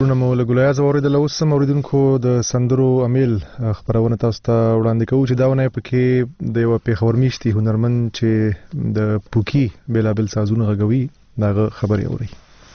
نو له ګلایز اوریدل اوس سم اوریدونکو د سندرو امیل خبرونه تاسو ته وړاندې کوو چې دا ونه پکې د یو پیښور میشتي هنرمند چې د پوکی بلابل سازونه غږوي دا خبري اوري.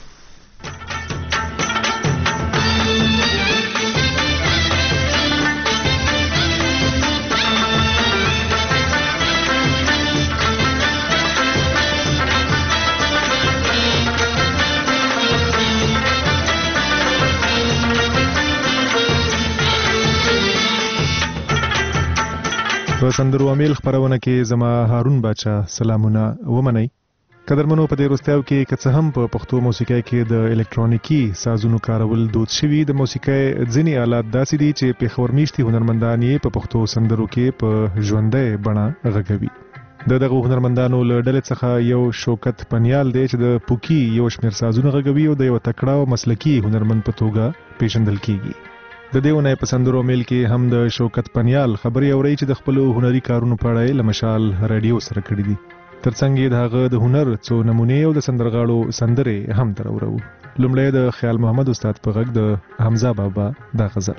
په سندرو امیل خبرونه کې زما هارون باچا سلامونه ومنئ. قدرمنو په دې وروستیو کې که څه هم په پښتو موسیقۍ کې د الکترونیکي سازونو کارول دود شوي، د موسیقۍ ځینې آلات داسې دي چې پیښور میشتي هنرمندان یې په پښتو سندرو کې په ژوندۍ بڼه غږوي. د دغه هنرمندانو له ډلې څخه یو شوکت پنیال دی چې د پوکی یو شمېر سازونه غږوي او د یو تکړه او مسلکي هنرمند په توګه پیژندل کیږي. د دې ونې په سندرو میل کې هم د شوکت پنیال خبري اوري چې د خپل هنري کارونو په اړه له مشال رادیو سره کړی دي. ترڅنګ یې د هغه د هنر څو نمونه او د سندرغاړو سندرې هم تر اورو. لومړی د خیال محمد استاد په غږ د حمزه بابا دا غزل.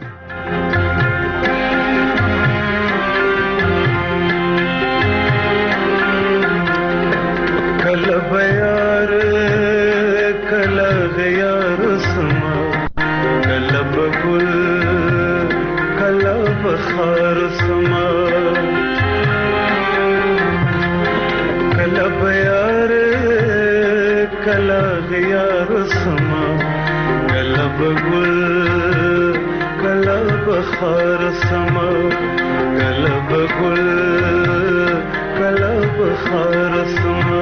کله بیار کله غیار سما کله بګل کله بخار سما کله بیار کله غیار سما کله بګل کله بخار سما کله بګل کله بخار سما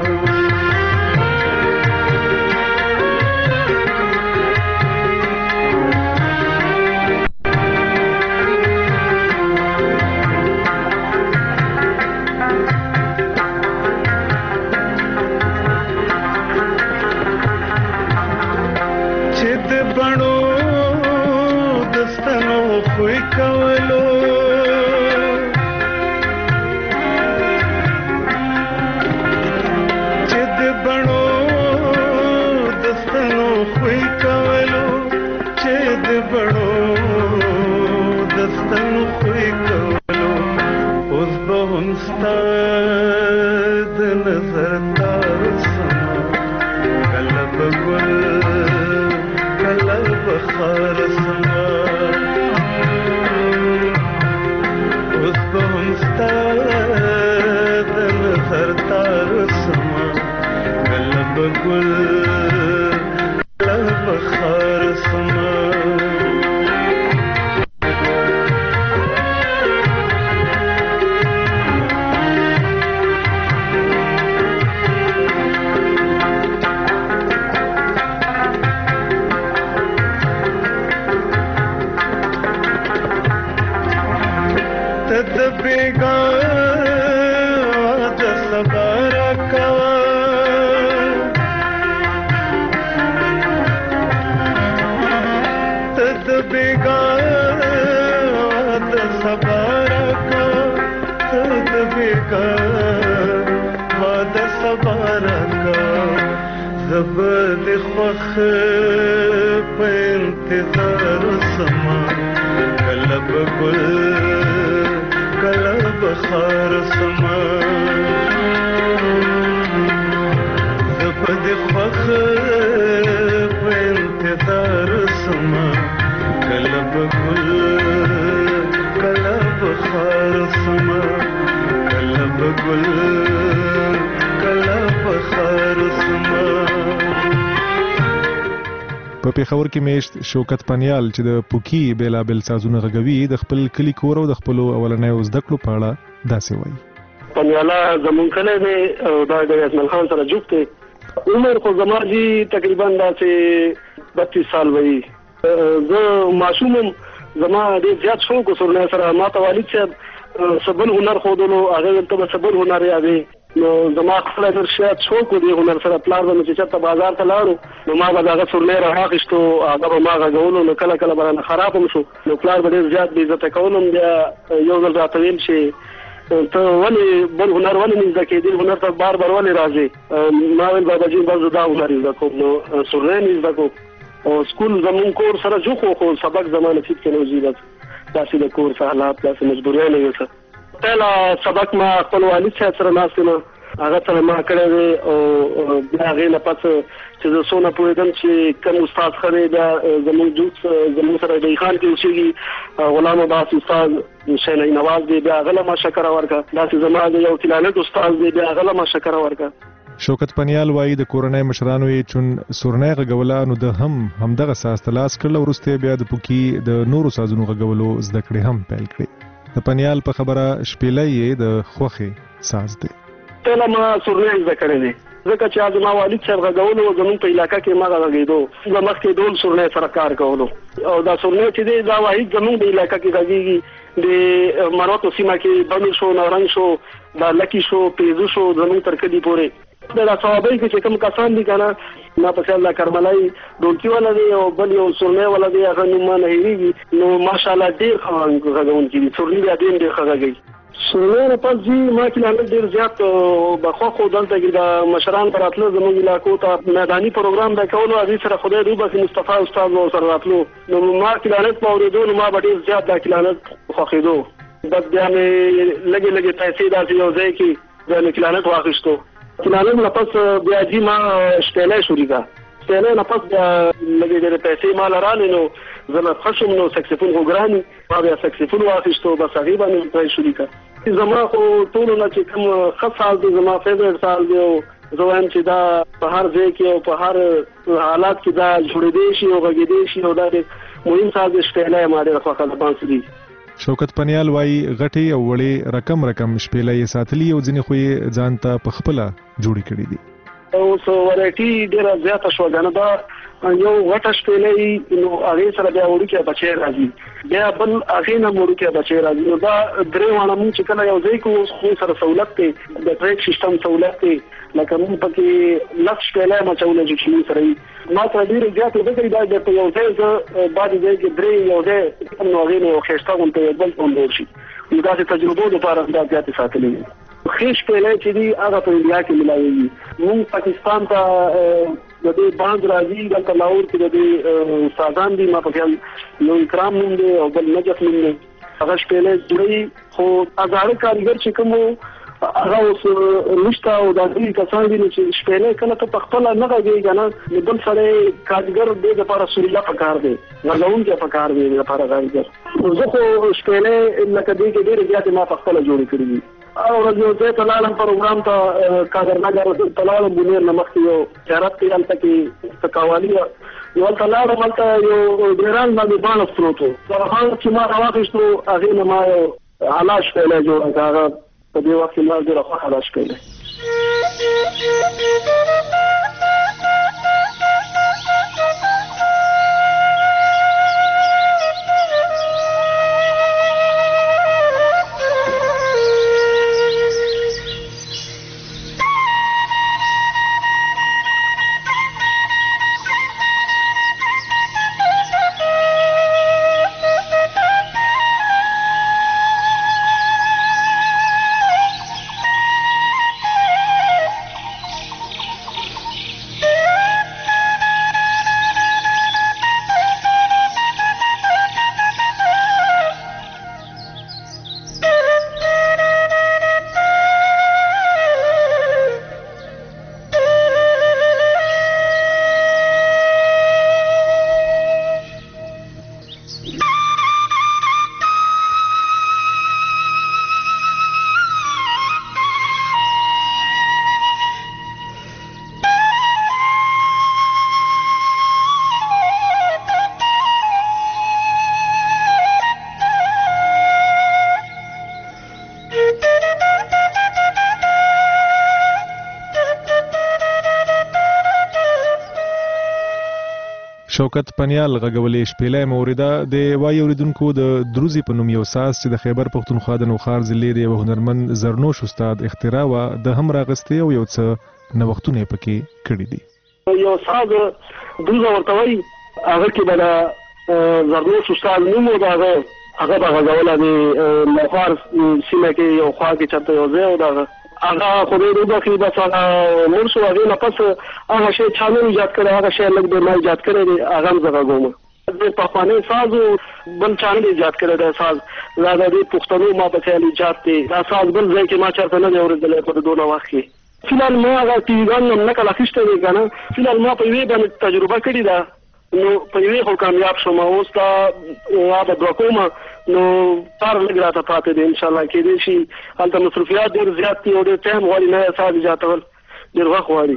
په پیښور کې میشت شوکت پنیال چې د پوکی بلابل سازونه غږوي د خپل کلی کور او د خپل اولنۍ زده کړو په اړه داسې وایي. پنیالا زمون کلی دی او دا د اسماعیل خان سره جوړ دی. عمر خو زما جی تقریبا داسې 32 سال وایي. زه معصوم زما ډېر زیات شوق وسره سره ما ته والد صاحب سبل هنر خودلو هغه ته سبل هنر یادې نو زما خپل د شاعت شوق دی هنر سره پلار باندې چې چېرته بازار ته لاړو نو ما به دغه سورلۍ رااخیستو هغه به ما غږولو نو کله کله به رانه خراب هم شو نو پلار به ډېر زیات بې عزته کولم. بیا یو ځل راته ویل چې ته ولې بل هنر ولې نه زده کېدې هنر ته بار بار ولې راځې؟ ما ویل باباجي بس زه دا هنر زده کوم نو سورلۍ مې زده کوم او سکول زمون کور سره جو خو سبق زمانه نصیب کړو زی بس داسې د کور حالات داسې مجبوریان یو څه پهلا سبق ما خپل والد سره ناستم هغه سره ما کړی او بیا هغه نه پس چې زه څونه پوهېدم چې کوم استاد خره دا زموږ سره د خان کې اوسېږي غلام عباس استاد حسین نواز دی بیا هغه ما شکر ورکړه داسې زما د یو تلاوت استاد دی بیا هغه ما شکر ورکړه شوکت پنیال وایي د کورنۍ مشرانو یې چون سورنۍ غږوله نو د همدغه ساز تلاس کړل وروسته بیا د پوکي د نورو سازونو غږولو زده کړې هم پیل کړې د پنیال په خبره شپېلۍ یې د خوښې ساز دی پهلا ما سورنۍ زده کړې دی ځکه چې زما والد صاحب غږولو زموږ په علاقه کې ما غږېدو زه مخکې ډول سورنۍ سره کار کولو او دا سورنۍ چې دی دا واحد زموږ د علاقه کې غږېږي د مروتو سیمه کې بمي شو نورنګ شو دا لکی شو پیزو شو زموږ تر کدي پورې دا صوابۍ کې چې کوم کسان دي کنه ما په الله کرملای ډولکی ولا دی او بل یو سورنۍ ولا دی هغه نو ما نه هېږي نو ماشاءالله ډېر غږونکي دي سورنۍ بیا ډېر ښه غږوي سورنۍ پس جی ما کې ډېر زیات بخوا دلته کې د مشران پر راتلو زموږ علاقو ته میداني پروګرام به کولو هغې سره خدای دې وبخښي مصطفی استاد به ورسره راتلو نو ما کلانت په اورېدو نو ما به ډېر زیات دا کلانت خوښېدو بس بیا مې لږې لږې پیسې داسې یو ځای کې بیا مې کلانت واخیستو کلانت نه پس بیا جی ما شپېلۍ شروع کړه شپېلۍ نه پس بیا لږې ډېرې پیسې ما لرالې نو زه نه ښه شوم نو سکسیفون خو ګران ما بیا سکسیفون واخیستو بس هغې باندې مې پرې شروع کړه زما خو ټولو نه چې کوم ښه ساز دی زما فیوریټ ساز دی او زه وایم چې دا په هر ځای کې او په هر حالات کې دا جوړېدی شي او غږېدی شي او دا ډېر مهم ساز دی شپېلۍ ما ډېره خوښه ده بانسري شوکت پنیال وایي غټې او وړې رقم شپېلۍ ساتلي او ځینې خو یې ځان ته په خپله جوړې کړي دي اوس ورایټي ډېره زیاته شوه ګنه دا یو غټه شپېلۍ نو هغې سره بیا وړوکی بچی راځي بیا بل هغې نه وړوکی بچی راځي نو دا درې واړه مونږ چې کله یو ځای کوو اوس خو سره سهولت دی د ټریک سیسټم سهولت دی لکه مونږ پکې لس شپېلۍ مچولی چې مونږ سره وي ما سره ډېرې زیاتې ځکه دا درته یو ځای زه بعضې ځای کې درې یو ځای نو هغې نه یو ښایسته غونته یو بل ته جوړ شي نو داسې تجربو لپاره دا زیاتې ساتلې دي ښې شپېلۍ چې دي هغه په انډیا کې ملاوېږي مونږ پاکستان ته د دې باند راځي دلته لاهور کې د دې استادان دي ما په خیال یو اکرام نوم دی او بل نجف نوم دی هغه شپېلۍ جوړوي خو هزاره کارګر چې کوم هغه اوس نشته او دا دوی کسان دي چې شپېلۍ کله ته په خپله نه غږېږي که نه نو بل سړی کارګر دې دپاره سوریله پکار دی غږونکی پکار دی دې لپاره کارګر زه خو شپېلۍ لکه دې کې ډېرې زیاتې ما په خپله جوړې کړي دي او ورځ یو ځای ته لاړم پروګرام ته کاغرنګر ته لاړم بونیر نه مخکې یو زیارت کې هلته کې تکاوالي وه نو هلته لاړم هلته یو ډېران باندې باڼس پروت و دغه باڼس چې ما راواخېستو هغې نه ما یو حلا شپېلۍ جوړه کړه هغه په دې وخت کې ما ډېره خوښه ده شپېلۍ شوکت پنیال غږولې شپېلۍ موریده د وایي اوریدونکو د دروزي په نوم یو ساز چې د خیبر پښتونخوا د نوخار ضلع د یو هنرمند زرنوش استاد اختراع وه د هم راغستې او یو څه نوښتونه یې پکې کړي دي یو ساز دروزه ورته وایي هغه کې به د زرنوش استاد نوم و د هغه به غږوله د نوخار سیمه کې یو خوا کې چېرته یو ځای و د هغه هغه خدای دې وکړي بس هغه مړ شو هغې نه پس هغه شی چا نه ایجاد کړی هغه شی لږ دی ما ایجاد کړی دی هغه هم زه غږوم د پخوانی ساز بل چا نه ایجاد کړی دی ساز دا د دې پښتنو ما په خیال ایجاد دی دا ساز بل ځای کې ما چېرته نه دی اورېدلی په دونه وخت کې فیلحال ما هغه ټي ویګانې هم نقل اخیستی دی که نه فیلحال ما په یوې باندې تجربه کړې ده نو په یوې خو کامیاب شوم اوس دا به دوه کومه نو کار لږ راته پاتې دی انشاءالله کېدای شي هلته مصروفیات ډېر زیات دي او ډېر ټایم غواړي نوی ساز ایجادول ډېر وخت غواړي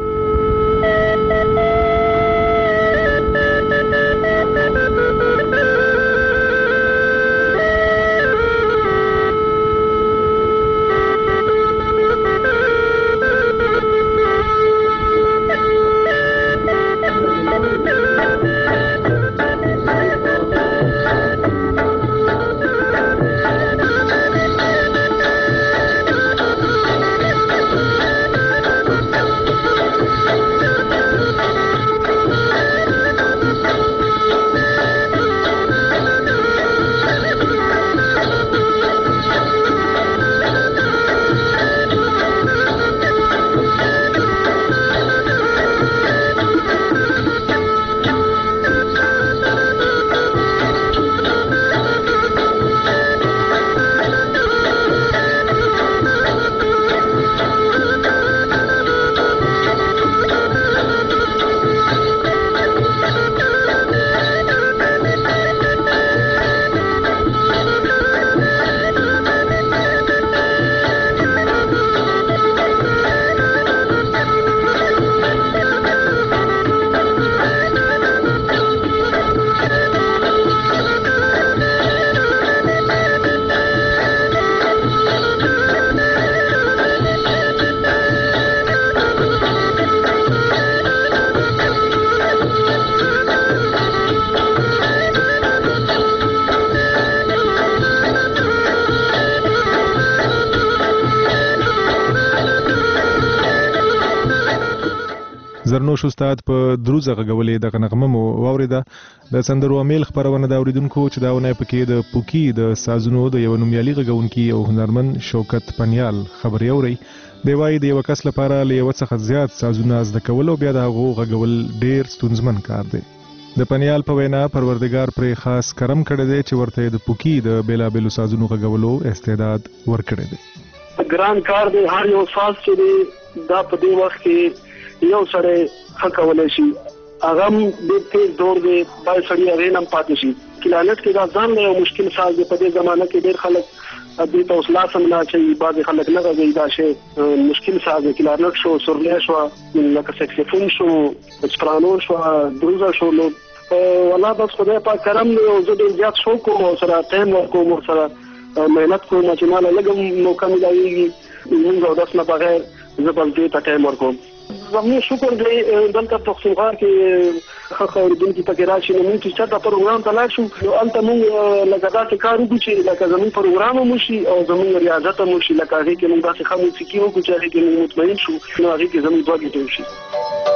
زرنوش استاد په دروزه غږولې دغه نغمه مو واورېده د سندرو امیل خپرونه د اوریدونکو چې دا ونه پکې د پوکي د سازونو د یو نومیالي غږونکي او هنرمن شوکت پنیال خبرې اوري دی وايي د یو کس لپاره له یو څخه زیات سازونه زده کول او بیا د هغو غږول ډیر ستونزمن کار دی د پنیال په وینا پروردګار پر خاص کرم کړی دی چې ورته د پوکي د بیلابېلو سازونو غږولو استعداد ورکړی دی ګران کار دی هر یو ساز چې دی دا په دې وخت کې یو سړی ښه کولی شي هغه هم ډېر تېز دور دی باید سړي هغې نه هم پاتې شي کلانټ کې دا ځان له یو مشکل ساز دی په دې زمانه کې ډېر خلک دې ته اوس لاس هم نه اچوي بعضې خلک نه غږوي دا شی مشکل ساز دی کلانټ شو سورلی شوه لکه سکسفون شو سپرانو شوه دروزه شو نو والله بس خدای پاک کرم دی او زه ډېر زیات شوق کوم او سره ټایم ورکوم ورسره محنت کوم چې ما له لږ موقع میلاویږي لمونځ اودس نه بغیر زه بس دې ته ټایم ورکوم زموږ شکر دی دلته پښتونخوا کې ښه اورېدونکي پکې راشي نو موږ چې چېرته پروګرام ته لاړ شو نو هلته موږ لکه داسې کار وکړو چې لکه زموږ پروګرام هم وشي او زموږ ریاضت هم وشي لکه هغې کې موږ داسې ښه موسیقي وکړو چې هغې کې موږ مطمئن شو نو هغې کې زموږ دوه ګټې وشي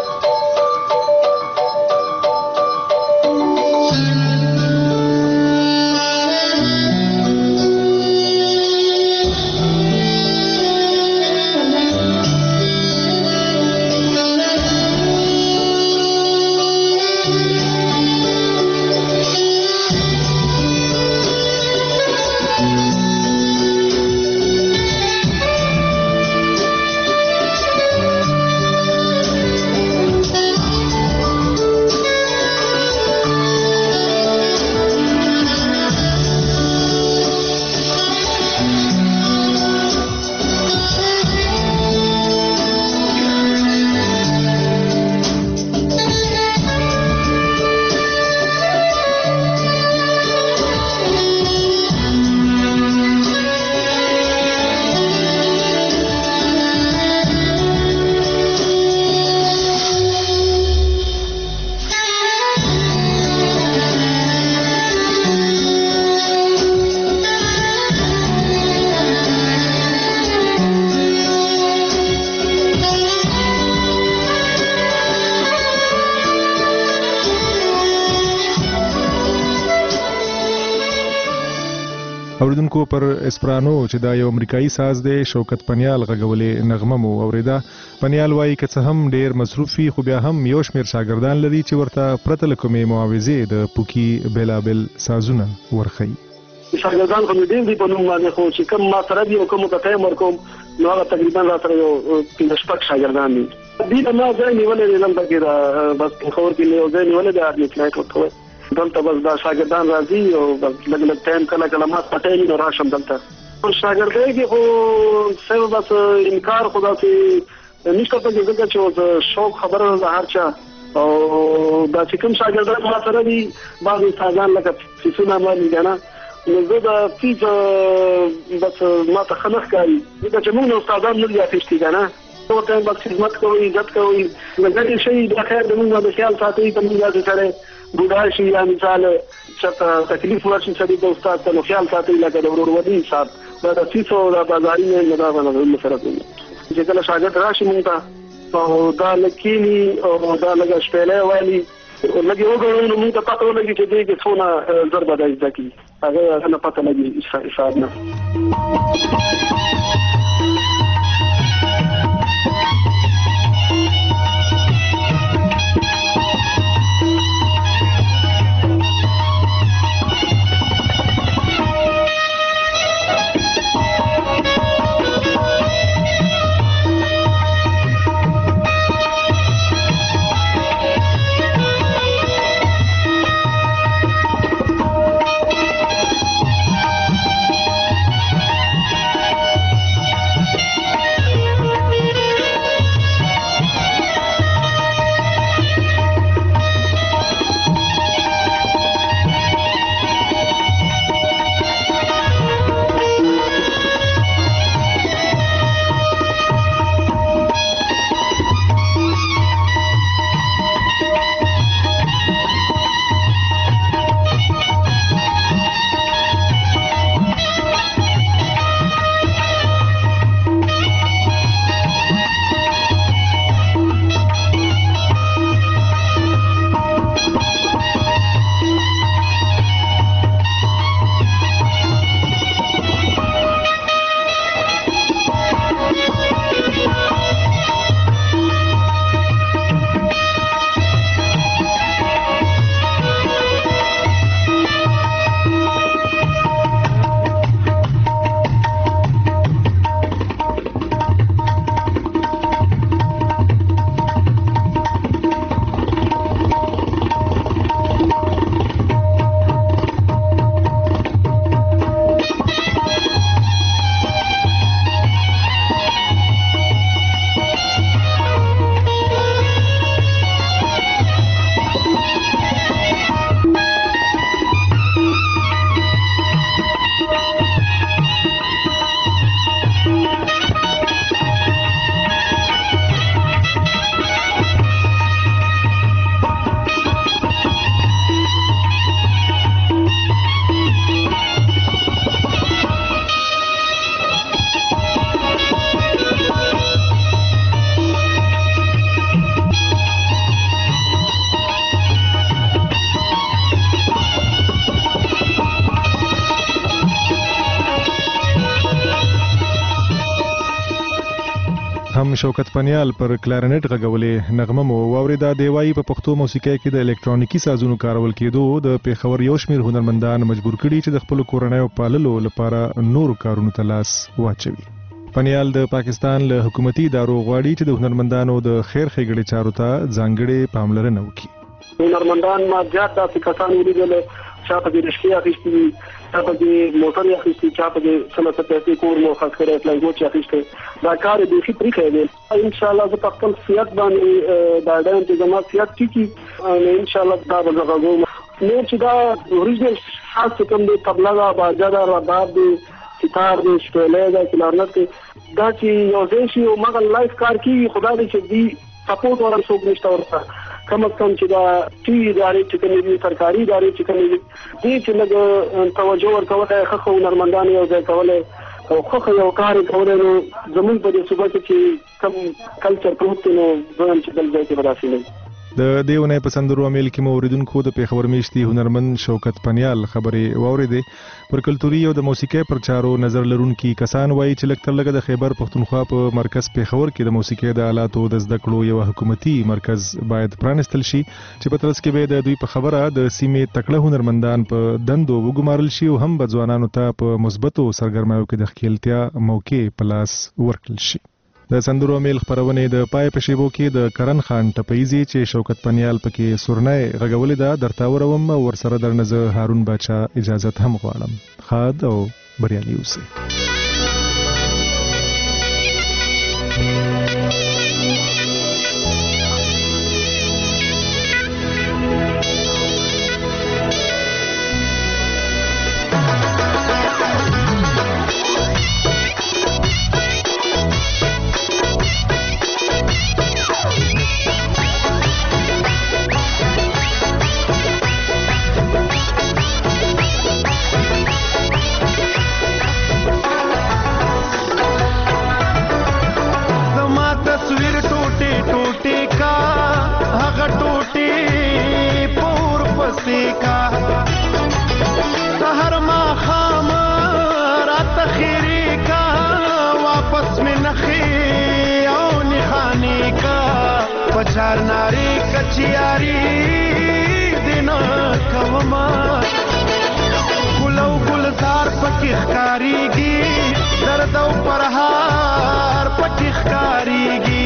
اوریدونکو پر اسپرانو چې دا یو امریکایي ساز دی شوکت پنیال غږولې نغمه مو اوریدا. پنیال وایي که څه هم ډیر مصروف وي خو بیا هم یو شمېر شاګردان لري چې ورته پرته له کومې معاوضې د پوکي بېلابېل سازونه ورښیي. شاګردان خو مې ډېر دي په نوم باندې، خو چې کوم ما سره دي او کومو ته ټایم ورکوم نو هغه تقریبا را سره یو 15 شاګردان دي. دې ته ما ځای نیولې دی دلته کې دا بس پېښور کې مې یو ځای نیولې دی آرمي فلایټ ورته وایي. دلته بس دا شاګردان راځي او بس لږ لږ ټایم کله ما پټه نو راشم دلته. شاګردۍ کې خو سم بس انکار خو داسې نشته پکې ځکه چې اوس شوق خبره ده هر چا او دا چې کوم شاګردان ما سره دي بعضې استادان لکه فیسونه باندې که نه نو زه د فیس بس ما ته ښه نه ښکاري ځکه چې موږ استادان نه دي اخیستي که نه ټول ټایم بس خدمت کوئ عزت کوئ د ګټې شي دا خیر د موږ باندې خیال ساتئ که موږ داسې سړی بوډا شي یا مثال چېرته تکلیف ورشي سړي د استاد ته نو خیال ساتئ لکه د ورورولي حساب دا د فیس او د بازاري نه دا باندې سره کوي چې کله شاګرد راشي موږ ته او دا لږ کښېني او دا لږه شپېلی وایلي لږ یې وګڼو نو موږ ته پته ولګي چې دې کې څونه زر به دا زده کړي هغه نه پته لګي حساب نه. هم شوکت پنیال پر کلارنټ غږولې نغمه مو واورېده. د وایي په پښتو موسیقۍ کې د الکترونیکي سازونو کارول کېدو د پېښور یو شمېر هنرمندان مجبور کړي چې د خپلو کورنیو پاللو لپاره نورو کارونو ته لاس واچوي. پنیال د پاکستان له حکومتي ادارو غواړي چې د هنرمندانو د خیر ښېګړې چارو ته ځانګړې پاملرنه وکړي. هنرمندان ما زیات داسې کسان ولیدل چا پکې رشقې اخیستي دي، چا پکې موټرې اخیستي، چا پکې څه نه څه پیسې کور مو خرڅ کړی، فلایټ اخیستی. دا کار یې بیخي پرېښی دی. انشاءالله زه په خپل صحت باندې دا ډایم چې زما صحت ټیکي انشاءالله دا به زه غږوم. نور چې دا اوریجنل ساز چې کوم دی طبله ده، باجه ده، رباب دی، ستار دی، شپېلی ده، کلارنټ دی، دا چې یو ځای شي او مغه لایف کار کېږي خو دا دی چې دوی سپورټ ورته څوک نشته ورته کم از کم چې دا ټي وي ادارې چې کومې دي، سرکاري ادارې چې کومې دي، دې چې لږ توجه ورکولی، ښه هنرمندان یو ځای کولی او ښه یو کار یې کولی، نو زمونږ په دې صوبه کې چې کم کلچر پروت دی نو زه یم چې بل ځای کې به داسې نه وي. د دې ونې په سندرو امیل کې مو اوریدونکو د پیښور میشتي هنرمند شوکت پنیال خبرې واورېدې. پر کلتوري او د موسیقۍ پر چارو نظر لرونکي کسان وایي چې لږ تر لږه د خیبر پښتونخوا په مرکز پیښور کې د موسیقۍ د آلاتو د زده کړو یو حکومتي مرکز باید پرانستل شي چې په ترڅ کې به د دوی په خبره د سیمې تکړه هنرمندان په دندو وګمارل شي او هم به ځوانانو ته په مثبتو سرګرمیو کې د ښکیلتیا موقع په لاس ورکړل شي. د سندرو میل خبرونه د پای په شیبو کې د کرن خان ټپیزي چې شوکت پنیال پکې سورنۍ غږولې ده درته وروم ورسره درنه هارون باچا اجازه هم غواړم. خاد او بریالي اوسئ. चार नारी कचियारी दिन कवमा गुलौ गुलजार पकिखकारीगी दर्दौ परहार पकिखकारीगी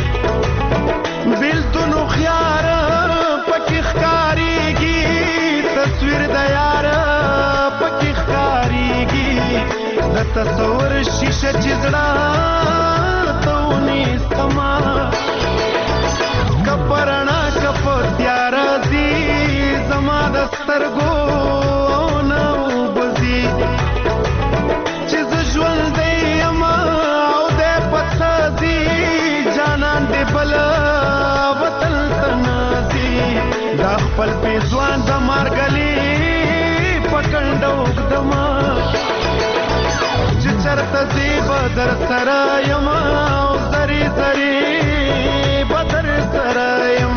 बिल्तुनु खियार पकिखकारीगी तस्वीर दयार पकिखकारीगी द तस्वर शीशे चिजड़ा तौनी समा कपरना कपत्यारा दी जमा दस्तरगो नौ बजी चिज ज्वल दे यमा औ दे पत्साजी जानान दे बला वतन तनाजी दाखपल पे जवान दमार गली पकंडो दमा चिचरत जी बदर सरायमा जरी जरी बदर सरायम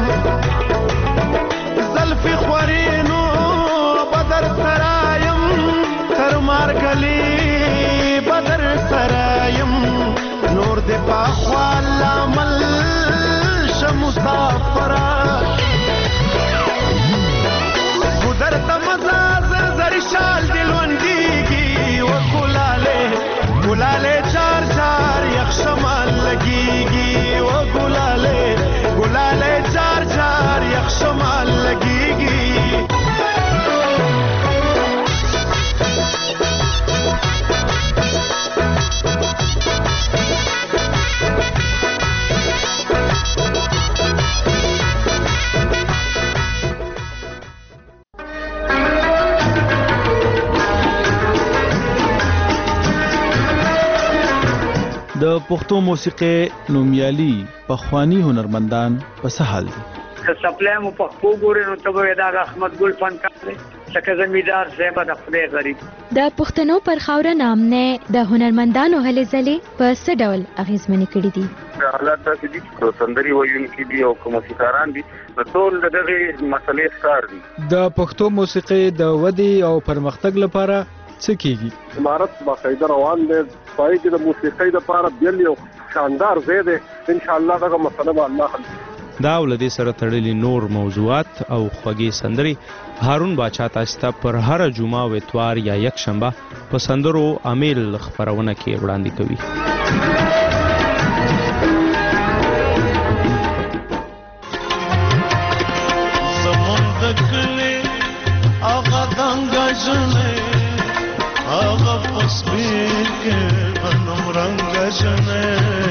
जल्फी ख्वरीनो बदर सरायम तरमार गली बदर सरायम नूर दे पाख्वाला मल शमुसाफरा गुदर तमजा जर शाल दिलवंदीगी वो गुलाले चार चार यक्षमाल लगीगी वो गुलाले चार चार यक्षमाल लगीगी د پښتو موسیقي نومیالي پخوانی هنرمندان په سهال دي. که سپلای مو پښتو ګورې نو ته به دا احمد ګل فنکار دی لکه زمیدار صاحب د خدای غریب. د پښتنو پر خاوره نامنه د هنرمندانو هلې ځلې په څه ډول اغیزمنې کړي دي؟ حالات داسې دي چې سندري ویونکي دي او موسیقاران دي نو ټول دغه مسلې ښکار دي. د پښتو موسیقي د ودې او پرمختګ لپاره څه کیږي؟ امارت باقاعده روان دی پای کې د موسیقۍ لپاره بیل یو شاندار ځای دی ان شاء الله دغه مسله به الله حل دا ولدي سره تړلي نور موضوعات او خوږې سندري هارون باچا تاسو ته پر هر جمعه او اتوار یا یک شنبه په سندرو امیل خبرونه کې وړاندې کوي. آغا پسبیر کے غنم رنگ جنے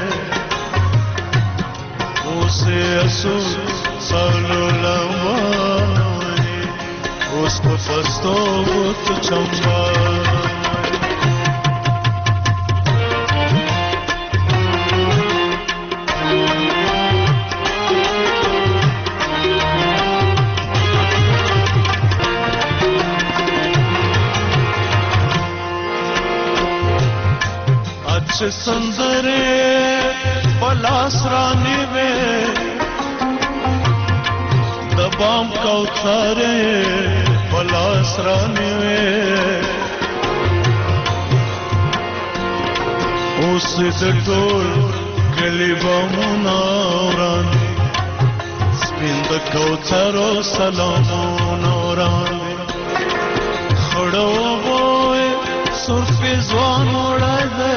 اسے اصول سالو لمانی اس کو پستو بت چمبا सन्दरे पलास रानी में بام کوثر پلاس رانوي اوس د ټول کلی بامونه وراني سپین د کوثرو سلامونه وراني خړو وای سرفي ځوان وړای دی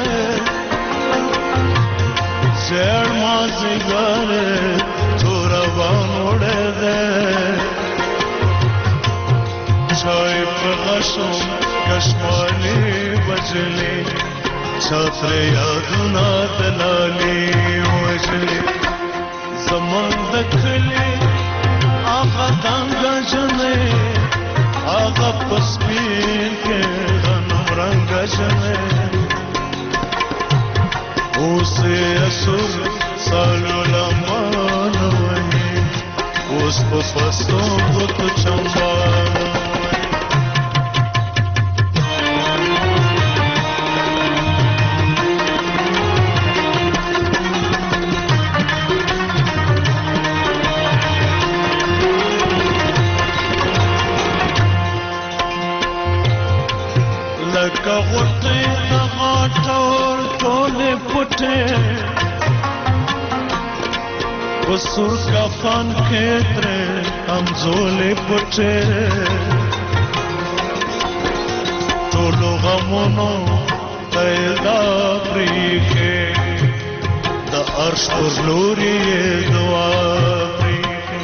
زړ مازیګر توربان وړای دی چای په غشم کشمالي بجلي छात्र यादुना दलाली वजले zaman दखले आगा दांगा जने आगा पस्पीर के गनम रंग जने उसे असुर सालो लमान वही उस पसों बुत चंबाना غوطه غاټور ټوله پټه وسور کفن کې تر همزولې پټه ټولو غمونو پیدا پریږه د عرش پر لوري دعا پریږه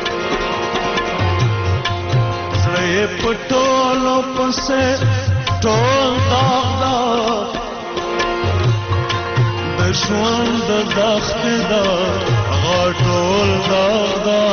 زړه پټولو پسه ټول داغدا د ژوند دښت دا غټول داغدا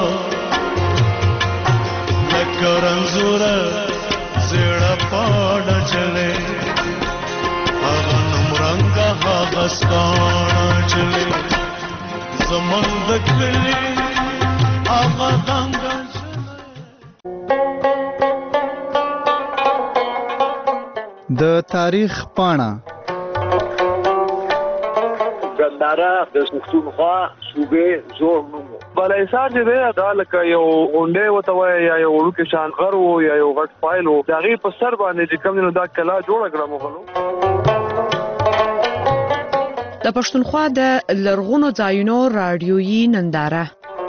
لکه رنځور زړه پاړه چلے هغه نمرنګ هغه ستانه چلے زمون د کلی هغه دنګ د تاریخ پاڼه ګندارا د پښتونخوا صوبې زوړ نوم بلایسار چې دی دا لکه یو غونډې وته وای یا یو وړوکی شان غر و یا یو غټ فایل و د هغې په سر باندې چې کوم نو دا کلا جوړه کړه مغلو د پښتونخوا د لرغونو ځایونو راډیویي ننداره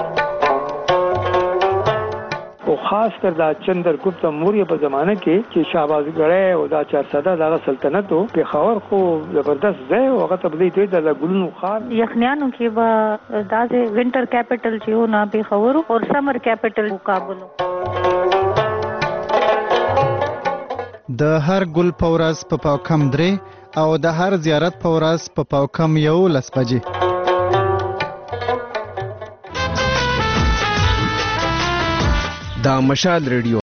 او خاص کر دا چندرګپت موریا په زمانه کې چې شهبازګړی او دا 400 دغه سلطنت او پېښور خو زبردست ځای او هغه تبدیل دی د ګلونو خار یخنیانو کې به داسې وینټر کیپټل چې و نه پېښور او سمر کیپټل کابل د هر ګل پورس په پاوکم درې او د هر زیارت پورس په پاوکم 11 بجې دا مشال ریډیو